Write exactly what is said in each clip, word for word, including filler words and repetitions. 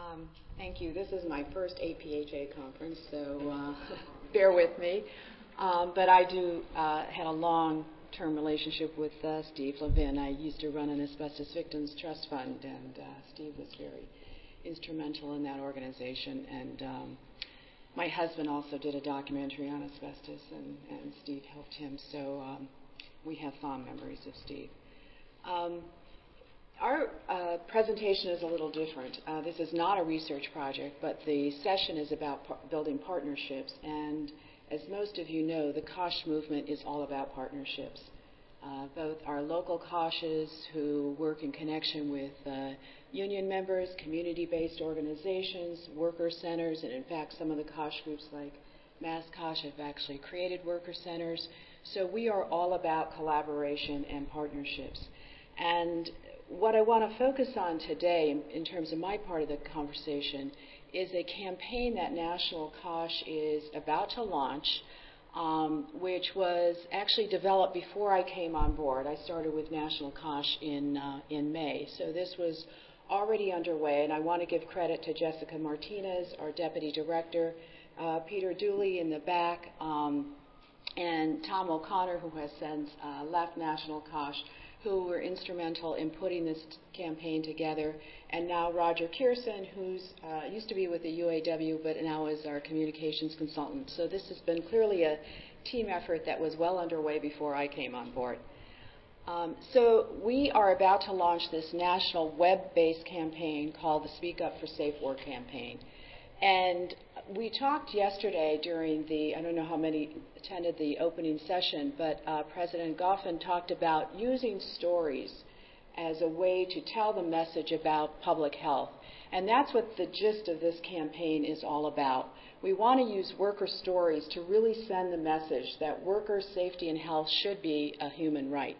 Um, thank you. This is my first A P H A conference, so uh, bear with me. Um, but I do uh, had a long-term relationship with uh, Steve Levin. I used to run an asbestos victims trust fund, and uh, Steve was very instrumental in that organization. And um, my husband also did a documentary on asbestos, and, and Steve helped him. So um, we have fond memories of Steve. Um, Our uh, presentation is a little different. Uh, this is not a research project, but the session is about par- building partnerships. And as most of you know, the COSH movement is all about partnerships. Uh, both our local COSHs who work in connection with uh, union members, community-based organizations, worker centers, and in fact some of the COSH groups like Mass COSH have actually created worker centers. So we are all about collaboration and partnerships. And what I want to focus on today, in, in terms of my part of the conversation, is a campaign that National COSH is about to launch, um, which was actually developed before I came on board. I started with National COSH in, uh, in May, so this was already underway, and I want to give credit to Jessica Martinez, our Deputy Director, uh, Peter Dooley in the back, um, and Tom O'Connor, who has since uh, left National COSH, who were instrumental in putting this campaign together, and now Roger Kierson, who's uh, used to be with the U A W, but now is our communications consultant. So this has been clearly a team effort that was well underway before I came on board. Um, so we are about to launch this national web-based campaign called the Speak Up for Safe Work campaign. And we talked yesterday during the, I don't know how many attended the opening session, but uh, President Goffin talked about using stories as a way to tell the message about public health. And that's what the gist of this campaign is all about. We want to use worker stories to really send the message that worker safety and health should be a human right.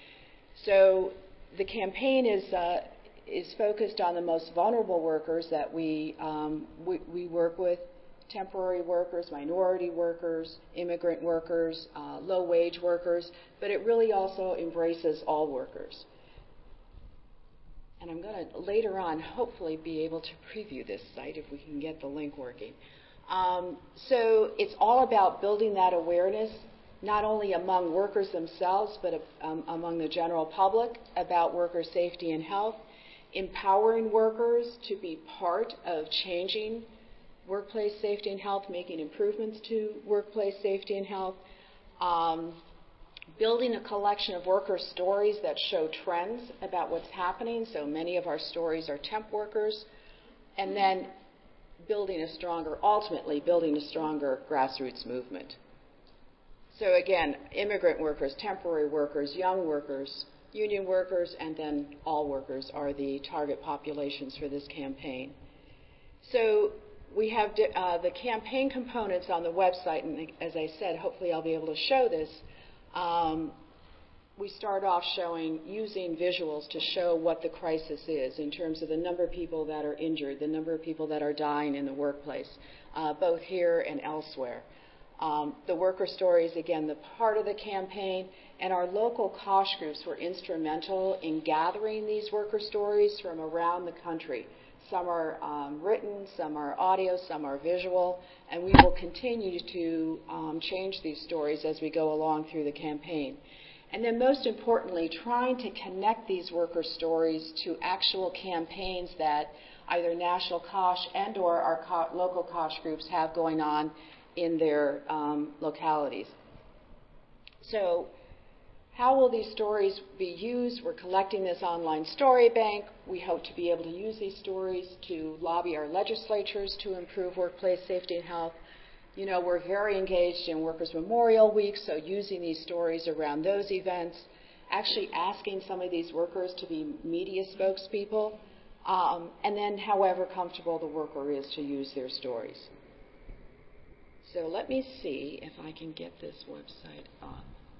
So the campaign is uh, is focused on the most vulnerable workers that we, um, we, we work with, temporary workers, minority workers, immigrant workers, uh, low-wage workers, but it really also embraces all workers. And I'm going to later on hopefully be able to preview this site if we can get the link working. Um, so it's all about building that awareness, not only among workers themselves, but um, among the general public about worker safety and health, empowering workers to be part of changing workplace safety and health, making improvements to workplace safety and health, um, building a collection of worker stories that show trends about what's happening. So many of our stories are temp workers, and then building a stronger, ultimately building a stronger grassroots movement. So again, immigrant workers, temporary workers, young workers, union workers, and then all workers are the target populations for this campaign. So we have uh, the campaign components on the website, and as I said, hopefully I'll be able to show this. Um, we start off showing, using visuals to show what the crisis is in terms of the number of people that are injured, the number of people that are dying in the workplace, uh, both here and elsewhere. Um, the worker stories, again, the part of the campaign, and our local COSH groups were instrumental in gathering these worker stories from around the country. Some are um, written, some are audio, some are visual, and we will continue to um, change these stories as we go along through the campaign. And then most importantly, trying to connect these worker stories to actual campaigns that either National COSH and or our co- local COSH groups have going on in their um, localities. So how will these stories be used? We're collecting this online story bank. We hope to be able to use these stories to lobby our legislatures to improve workplace safety and health. You know, we're very engaged in Workers' Memorial Week, so using these stories around those events, actually asking some of these workers to be media spokespeople, um, and then however comfortable the worker is to use their stories. So let me see if I can get this website up.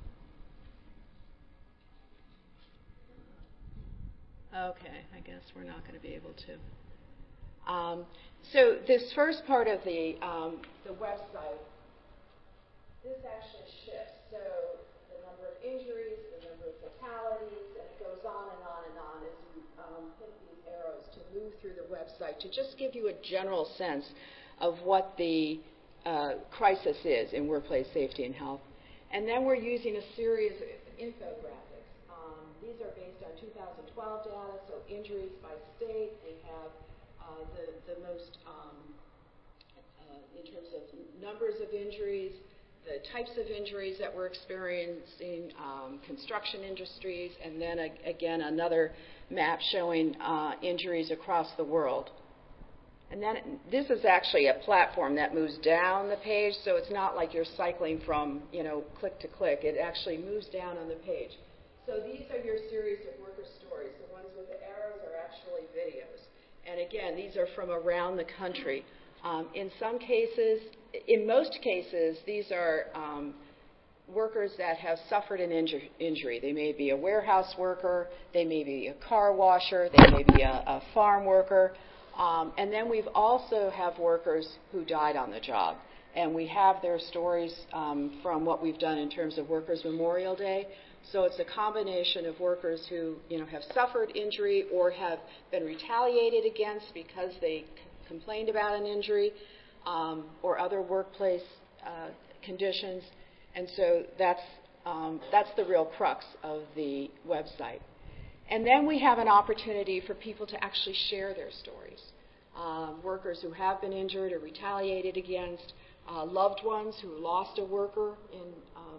Okay, I guess we're not going to be able to. Um, so this first part of the, um, the website, this actually shifts. So the number of injuries, the number of fatalities, and it goes on and on and on as you um, hit these arrows to move through the website to just give you a general sense of what the uh, crisis is in workplace safety and health. And then we're using a series of infographics. Um, these are based on two thousand twelve data, so injuries by state. We have uh, the, the most, um, uh, in terms of numbers of injuries, the types of injuries that we're experiencing, um, construction industries, and then a, again another map showing uh, injuries across the world. And then this is actually a platform that moves down the page, so it's not like you're cycling from, you know, click to click. It actually moves down on the page. So these are your series of worker stories. The ones with the arrows are actually videos. And again, these are from around the country. Um, in some cases, in most cases, these are um, workers that have suffered an inju- injury. They may be a warehouse worker, they may be a car washer, they may be a, a farm worker. Um, and then we've also have workers who died on the job. And we have their stories um, from what we've done in terms of Workers' Memorial Day. So it's a combination of workers who, you know, have suffered injury or have been retaliated against because they c- complained about an injury um, or other workplace uh, conditions. And so that's, um, that's the real crux of the website. And then we have an opportunity for people to actually share their stories. Uh, workers who have been injured or retaliated against, uh, loved ones who lost a worker in um,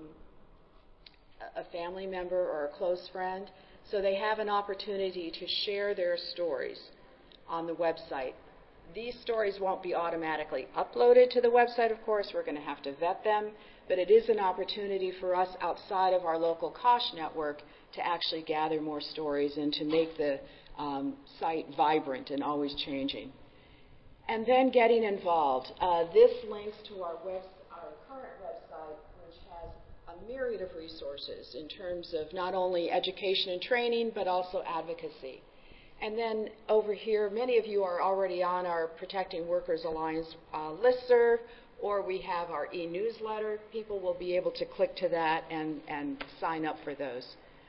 a family member or a close friend. So they have an opportunity to share their stories on the website. These stories won't be automatically uploaded to the website, of course. We're going to have to vet them. But it is an opportunity for us outside of our local COSH network to actually gather more stories and to make the um, site vibrant and always changing. And then getting involved. Uh, this links to our, web, our current website, which has a myriad of resources in terms of not only education and training, but also advocacy. And then over here, many of you are already on our Protecting Workers Alliance uh, listserv, or we have our e-newsletter. People will be able to click to that and, and sign up for those.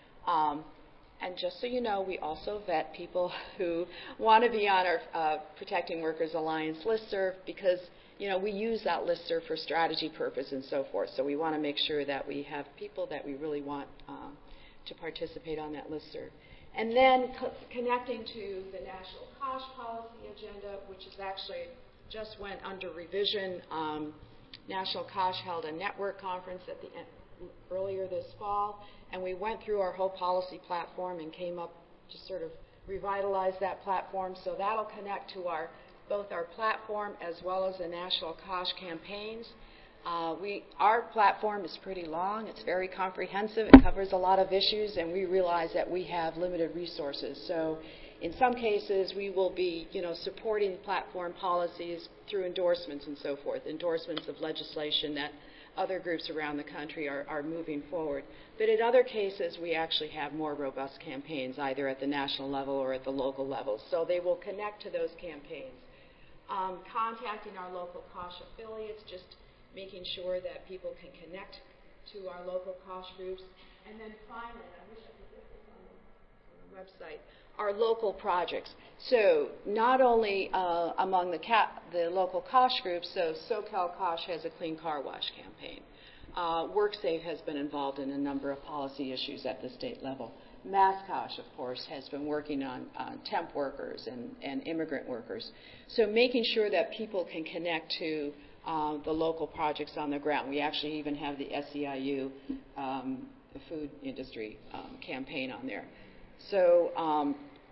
Um, and just so you know, we also vet people who want to be on our uh, Protecting Workers Alliance listserv because, you know, we use that listserv for strategy purpose and so forth. So we want to make sure that we have people that we really want um, to participate on that listserv. And then co- connecting to the National COSH Policy Agenda, which is actually just went under revision. Um, National COSH held a network conference at the end, earlier this fall, and we went through our whole policy platform and came up to sort of revitalize that platform. So that'll connect to our both our platform as well as the National COSH campaigns. Uh, we, our platform is pretty long. It's very comprehensive. It covers a lot of issues, and we realize that we have limited resources. So in some cases, we will be, you know, supporting platform policies through endorsements and so forth, endorsements of legislation that other groups around the country are, are moving forward. But in other cases, we actually have more robust campaigns, either at the national level or at the local level. So they will connect to those campaigns. Um, contacting our local COSH affiliates, just making sure that people can connect to our local COSH groups. And then finally, I wish I could get this on the website, our local projects. So not only uh, among the, ca- the local COSH groups, so SoCal COSH has a Clean Car Wash campaign. Uh, WorkSafe has been involved in a number of policy issues at the state level. MassCOSH, of course, has been working on uh, temp workers and, and immigrant workers. So making sure that people can connect to uh, the local projects on the ground. We actually even have the S E I U, um, the food industry um, campaign on there. So um,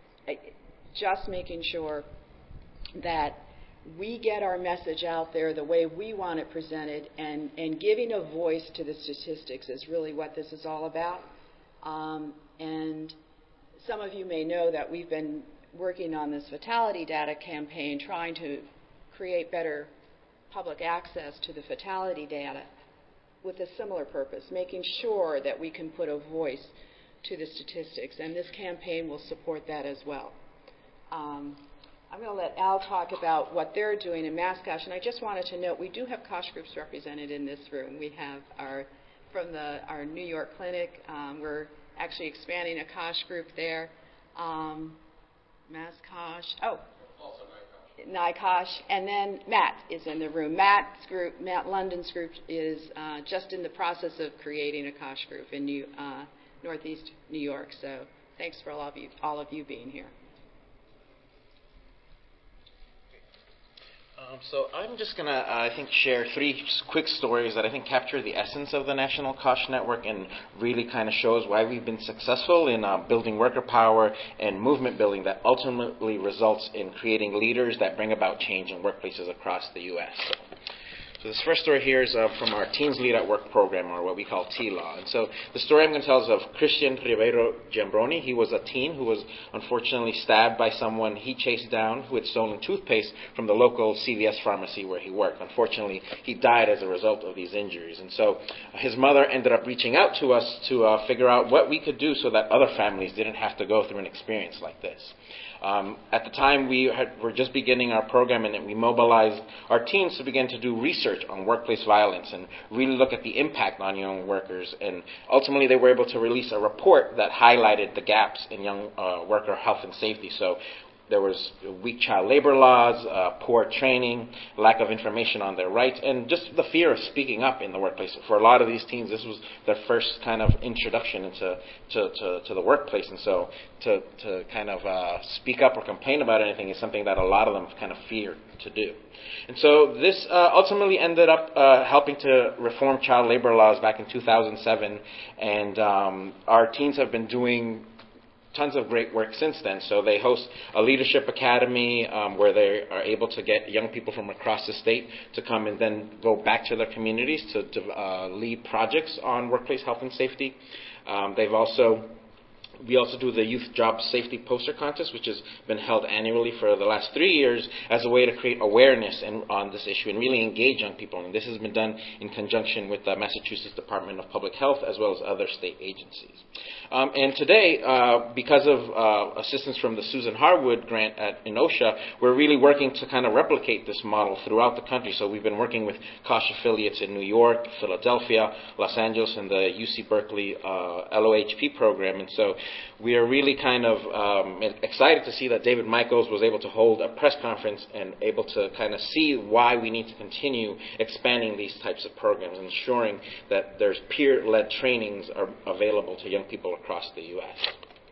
just making sure that we get our message out there the way we want it presented, and, and giving a voice to the statistics is really what this is all about. Um, and some of you may know that we've been working on this fatality data campaign, trying to create better public access to the fatality data with a similar purpose, making sure that we can put a voice to the statistics, and this campaign will support that as well. Um, I'm going to let Al talk about what they're doing in MassCOSH, and I just wanted to note we do have COSH groups represented in this room. We have our, from the, our New York clinic, um, we're actually expanding a COSH group there. Um, Maskosh. Oh, Nykosh, and then Matt is in the room. Matt's group, Matt London's group, is uh, just in the process of creating a Kosh group in New, uh, Northeast New York. So thanks for all of you, all of you being here. Um, so I'm just going to, uh, I think, share three quick stories that I think capture the essence of the National Kosh Network and really kind of shows why we've been successful in uh, building worker power and movement building that ultimately results in creating leaders that bring about change in workplaces across the U S So, so this first story here is uh, from our Teens Lead at Work program, or what we call T L A W. And so the story I'm going to tell is of Christian Ribeiro Giambroni. He was a teen who was unfortunately stabbed by someone he chased down who had stolen toothpaste from the local C V S pharmacy where he worked. Unfortunately, he died as a result of these injuries. And so uh, his mother ended up reaching out to us to uh, figure out what we could do so that other families didn't have to go through an experience like this. Um, at the time, we had, were just beginning our program, and we mobilized our teams to begin to do research on workplace violence and really look at the impact on young workers. And ultimately, they were able to release a report that highlighted the gaps in young uh, worker health and safety. So there was weak child labor laws, uh, poor training, lack of information on their rights, and just the fear of speaking up in the workplace. For a lot of these teens, this was their first kind of introduction into to, to, to the workplace, and so to, to kind of uh, speak up or complain about anything is something that a lot of them kind of feared to do. And so this uh, ultimately ended up uh, helping to reform child labor laws back in two thousand seven, and um, our teens have been doing tons of great work since then. So they host a leadership academy um, where they are able to get young people from across the state to come and then go back to their communities to, to uh, lead projects on workplace health and safety. Um, they've also We also do the Youth Job Safety Poster Contest, which has been held annually for the last three years as a way to create awareness in, on this issue and really engage young people. And this has been done in conjunction with the Massachusetts Department of Public Health as well as other state agencies. Um, and today, uh, because of uh, assistance from the Susan Harwood grant at in OSHA, we're really working to kind of replicate this model throughout the country. So we've been working with Kosh affiliates in New York, Philadelphia, Los Angeles, and the U C Berkeley uh, L O H P program. And so we are really kind of um, excited to see that David Michaels was able to hold a press conference and able to kind of see why we need to continue expanding these types of programs, ensuring that there's peer-led trainings are available to young people across the U S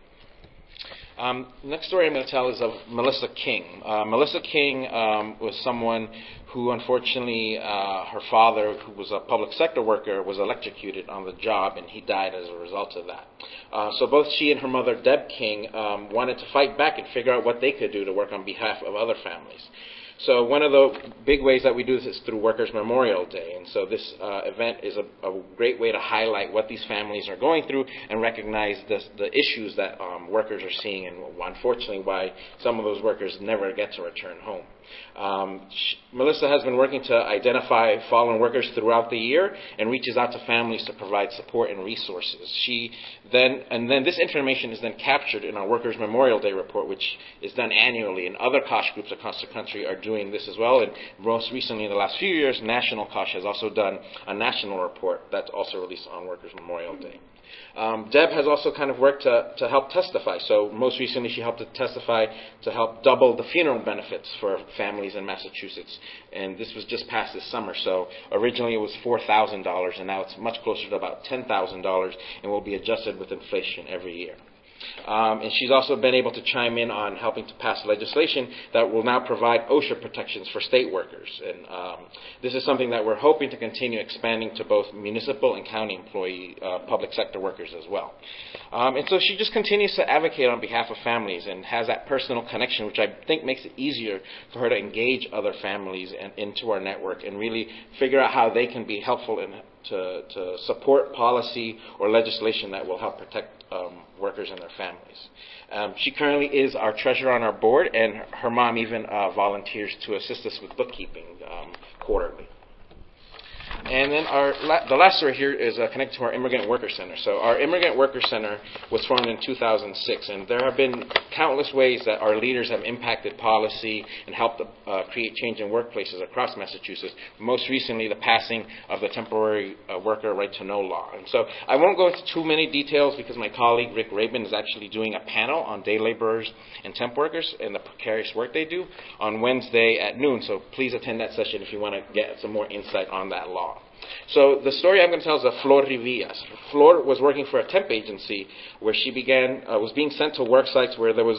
Um, the next story I'm going to tell is of Melissa King. Uh, Melissa King um, was someone who, unfortunately, uh, her father, who was a public sector worker, was electrocuted on the job, and he died as a result of that. Uh, so both she and her mother, Deb King, um, wanted to fight back and figure out what they could do to work on behalf of other families. So one of the big ways that we do this is through Workers' Memorial Day. And so this uh, event is a, a great way to highlight what these families are going through and recognize the, the issues that um, workers are seeing and, unfortunately, why some of those workers never get to return home. Um, she, Melissa has been working to identify fallen workers throughout the year and reaches out to families to provide support and resources. She then, and then this information is then captured in our Workers' Memorial Day report, which is done annually, and other Kosh groups across the country are doing this as well. And most recently, in the last few years, National Kosh has also done a national report that's also released on Workers' Memorial Day. Um, Deb has also kind of worked to, to help testify. So most recently she helped to testify to help double the funeral benefits for families in Massachusetts. And this was just passed this summer. So originally it was four thousand dollars, and now it's much closer to about ten thousand dollars and will be adjusted with inflation every year. Um, and she's also been able to chime in on helping to pass legislation that will now provide OSHA protections for state workers. And um, this is something that we're hoping to continue expanding to both municipal and county employee uh, public sector workers as well. Um, and so she just continues to advocate on behalf of families and has that personal connection, which I think makes it easier for her to engage other families and, into our network and really figure out how they can be helpful in To, to support policy or legislation that will help protect um, workers and their families. Um, she currently is our treasurer on our board, and her mom even uh, volunteers to assist us with bookkeeping um, quarterly. And then our la- the last story here is uh, connected to our Immigrant Worker Center. So our Immigrant Worker Center was formed in two thousand six, and there have been countless ways that our leaders have impacted policy and helped uh, create change in workplaces across Massachusetts. Most recently, the passing of the Temporary uh, Worker Right to Know law. And so I won't go into too many details because my colleague Rick Rabin is actually doing a panel on day laborers and temp workers and the precarious work they do on Wednesday at noon. So please attend that session if you want to get some more insight on that law. So the story I'm going to tell is of Flor Rivillas. Flor was working for a temp agency where she began uh, was being sent to work sites where there was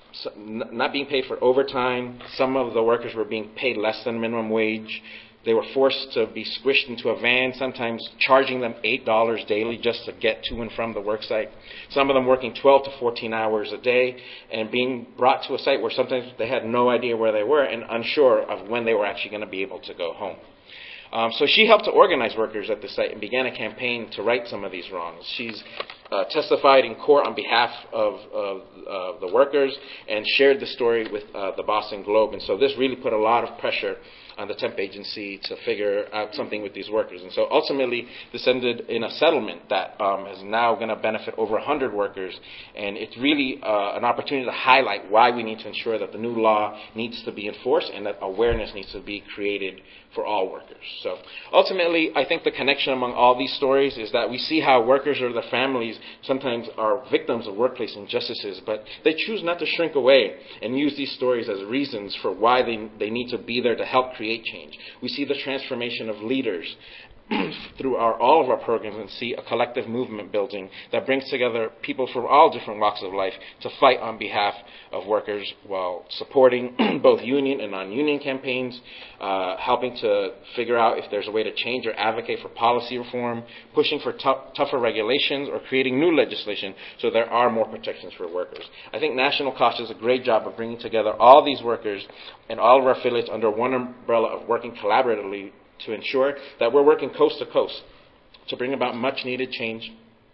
not being paid for overtime. Some of the workers were being paid less than minimum wage. They were forced to be squished into a van, sometimes charging them eight dollars daily just to get to and from the work site. Some of them working twelve to fourteen hours a day and being brought to a site where sometimes they had no idea where they were and unsure of when they were actually going to be able to go home. Um, so she helped to organize workers at the site and began a campaign to right some of these wrongs. She's uh, testified in court on behalf of, of uh, the workers and shared the story with uh, the Boston Globe. And so this really put a lot of pressure on the temp agency to figure out something with these workers. And so ultimately, this ended in a settlement that um, is now going to benefit over one hundred workers. And it's really uh, an opportunity to highlight why we need to ensure that the new law needs to be enforced and that awareness needs to be created for all workers. So ultimately, I think the connection among all these stories is that we see how workers or their families sometimes are victims of workplace injustices, but they choose not to shrink away and use these stories as reasons for why they, they need to be there to help create change. We see the transformation of leaders through our, all of our programs and see a collective movement building that brings together people from all different walks of life to fight on behalf of workers while supporting both union and non-union campaigns, uh, helping to figure out if there's a way to change or advocate for policy reform, pushing for t- tougher regulations, or creating new legislation so there are more protections for workers. I think National Cost does a great job of bringing together all these workers and all of our affiliates under one umbrella of working collaboratively to ensure that we're working coast to coast to bring about much needed change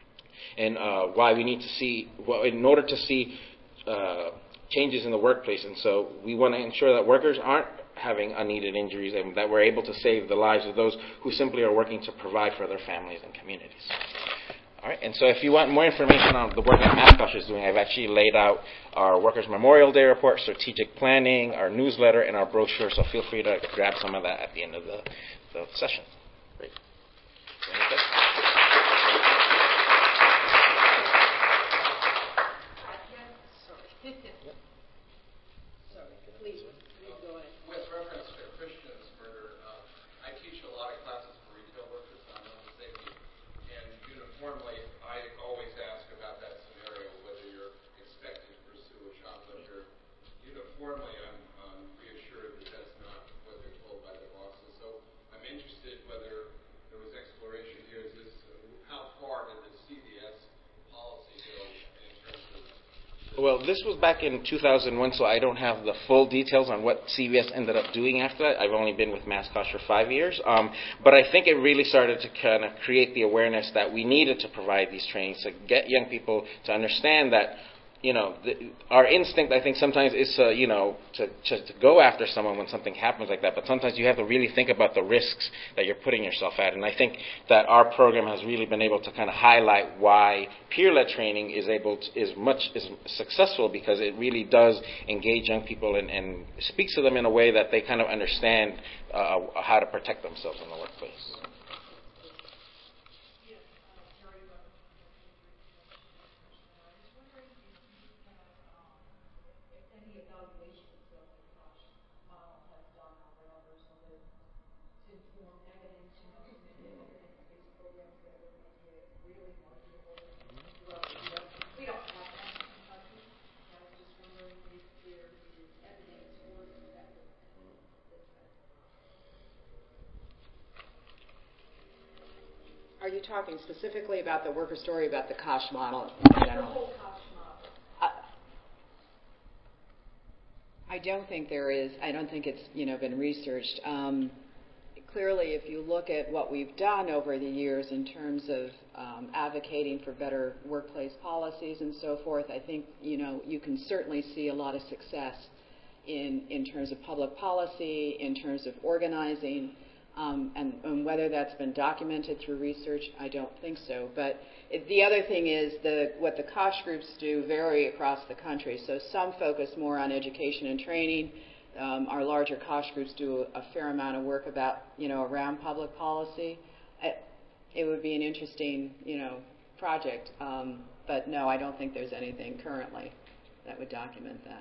and uh, why we need to see, well, in order to see uh, changes in the workplace. And so we want to ensure that workers aren't having unneeded injuries and that we're able to save the lives of those who simply are working to provide for their families and communities. All right, and so if you want more information on the work that Mascosh is doing, I've actually laid out our Workers' Memorial Day report, strategic planning, our newsletter, and our brochure, so feel free to grab some of that at the end of the, the session. Great. With reference to Christian's murder, uh, I teach a lot of classes for retail workers on health and safety, and uniformly, I always ask about that scenario, whether you're expected to pursue a shop liquor. Uniformly, I'm um, reassured that that's not what they're told by their bosses. So I'm interested whether there was exploration here. Is this, uh, how far did the C V S policy go in terms of... Well, this was back in two thousand one, so I don't have the full details on what C V S ended up doing after that. I've only been with Mascosh for five years. Um, but I think it really started to kind of create the awareness that we needed to provide these trainings to get young people to understand that, you know, the, our instinct, I think, sometimes is to, you know, to, to, to go after someone when something happens like that. But sometimes you have to really think about the risks that you're putting yourself at. And I think that our program has really been able to kind of highlight why peer-led training is able to, is much is successful, because it really does engage young people and, and speaks to them in a way that they kind of understand uh, how to protect themselves in the workplace. Are you talking specifically about the worker story, about the Kosh model in general? I, I don't think there is. I don't think it's, you know, been researched. Um, clearly, if you look at what we've done over the years in terms of um, advocating for better workplace policies and so forth, I think, you know, you can certainly see a lot of success in in terms of public policy, in terms of organizing. Um, and, and whether that's been documented through research, I don't think so. But it, the other thing is the, what the COSH groups do vary across the country. So some focus more on education and training. Um, our larger COSH groups do a, a fair amount of work about, you know, around public policy. It, it would be an interesting, you know, project. Um, but no, I don't think there's anything currently that would document that.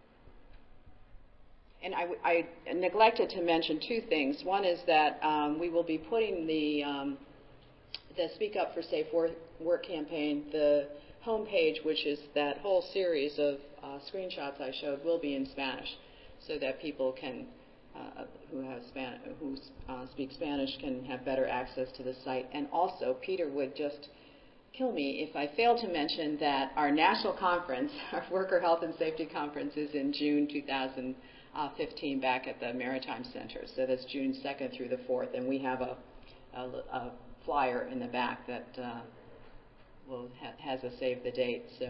And I, I neglected to mention two things. One is that um, we will be putting the, um, the Speak Up for Safe Work, work campaign, the homepage, which is that whole series of uh, screenshots I showed, will be in Spanish, so that people can, uh, who have Span- who uh, speak Spanish can have better access to the site. And also, Peter would just kill me if I fail to mention that our national conference, our Worker Health and Safety Conference, is in June two thousand fifteen back at the Maritime Center. So that's June second through the fourth, and we have a, a, a flyer in the back that uh, will ha- has a save the date. So.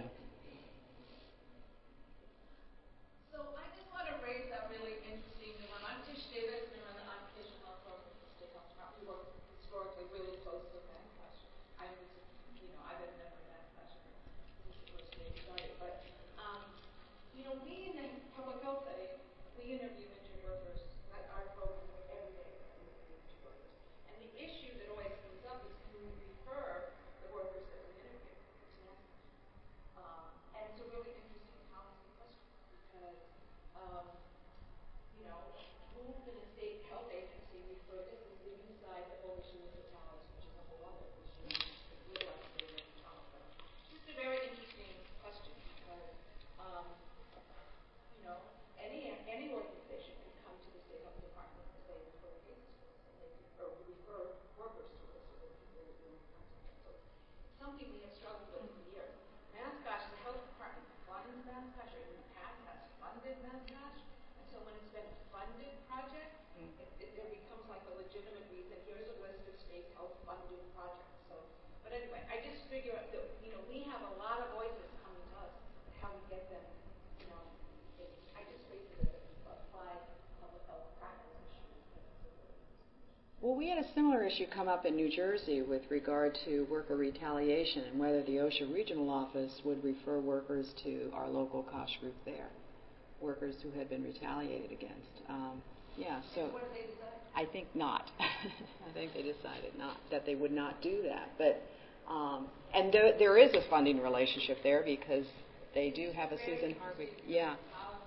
So I just want to raise that really interesting one. I'm Tish Davis, and I'm on the Occupational Health Program at the State Health Department. We work historically really close to MedCosh. I was, you know, I've been a member of MedCosh since the first day we started. But, um, you know, we in the public health setting, we interview injured workers. That our program every day we interview injured workers. And the issue that always comes up is can we refer the workers that we interview to MedCosh? Um, and it's a really interesting policy question because, um, you know, who can a state health agency refer this is leaving aside the whole issue of fatalities, which is a whole other issue that we'd like to be able to talk about. Just a very interesting question because, um, you know, any any organization can come to the State Health Department and say refer cases to us, and they can, or refer workers to us, so that people are doing contact. So it's something we have struggled with for years. MedCosh, the health department funds MedCosh, or in the past has funded MedCosh, and so when it's been a funded project, mm. it, it, it becomes like a legitimate reason. Here's a list of state health funded projects. So, but anyway, I just figure that you know we have a lot of voices coming to us. How we get them, you know. I just raised it as a applied public health practice issue. Well, we had a similar issue come up in New Jersey with regard to worker retaliation and whether the OSHA regional office would refer workers to our local COSH group there, workers who had been retaliated against. Um, yeah, so what did they decide? I think not. I think they decided not that they would not do that. But um, and there, there is a funding relationship there because they do have a Susan Harvey. Yeah.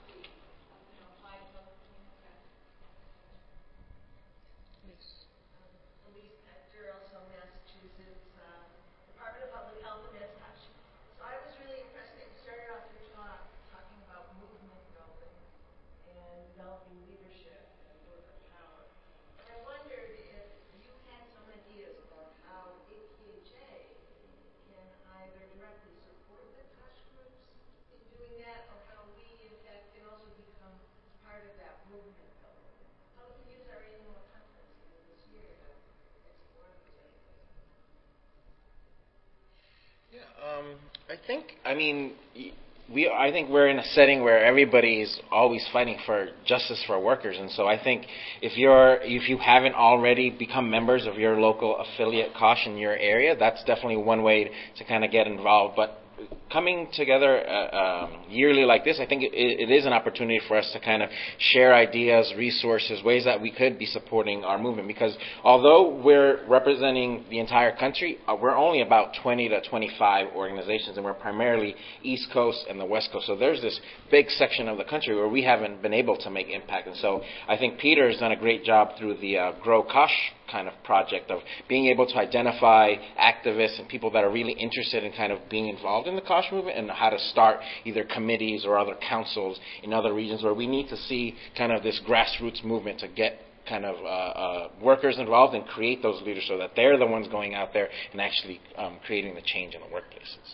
Um, I think, I mean, we, I think we're in a setting where everybody is always fighting for justice for workers, and so I think if you're, if you haven't already become members of your local affiliate COSH in your area, that's definitely one way to kind of get involved. But coming together uh, um, yearly like this, I think it, it is an opportunity for us to kind of share ideas, resources, ways that we could be supporting our movement. Because although we're representing the entire country, uh, we're only about twenty to twenty-five organizations, and we're primarily East Coast and the West Coast. So there's this big section of the country where we haven't been able to make impact. And so I think Peter has done a great job through the uh, Grow COSH kind of project of being able to identify activists and people that are really interested in kind of being involved in the COSH movement and how to start either committees or other councils in other regions where we need to see kind of this grassroots movement to get kind of uh, uh, workers involved and create those leaders so that they're the ones going out there and actually um, creating the change in the workplaces.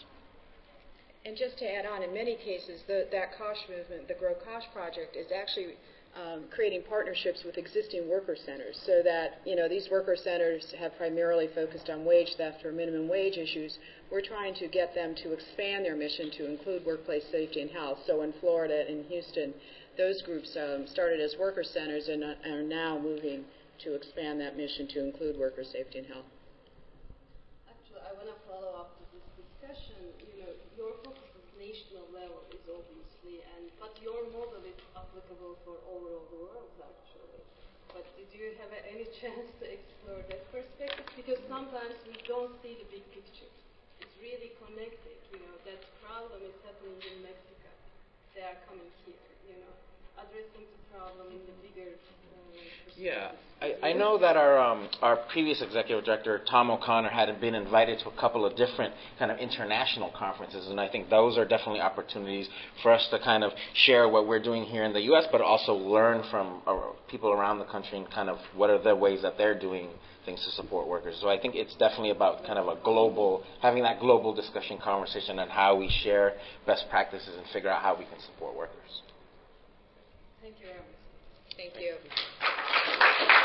And just to add on, in many cases, the, that COSH movement, the Grow COSH project, is actually Um, creating partnerships with existing worker centers so that, you know, these worker centers have primarily focused on wage theft or minimum wage issues. We're trying to get them to expand their mission to include workplace safety and health. So in Florida and Houston, those groups um, started as worker centers and are now moving to expand that mission to include worker safety and health. Actually, I want to follow up to this discussion. You know, your focus is national level, is obviously, and but your model is applicable for all over the world, actually. But did you have any chance to explore that perspective? Because sometimes we don't see the big picture. It's really connected. You know, that problem is happening in Mexico. They are coming here. You know, addressing the problem in the bigger. Yeah, I, I know that our um, our previous executive director, Tom O'Connor, had been invited to a couple of different kind of international conferences, and I think those are definitely opportunities for us to kind of share what we're doing here in the U S, but also learn from uh, people around the country and kind of what are the ways that they're doing things to support workers. So I think it's definitely about kind of a global, having that global discussion conversation on how we share best practices and figure out how we can support workers. Thank you very much. Thank you.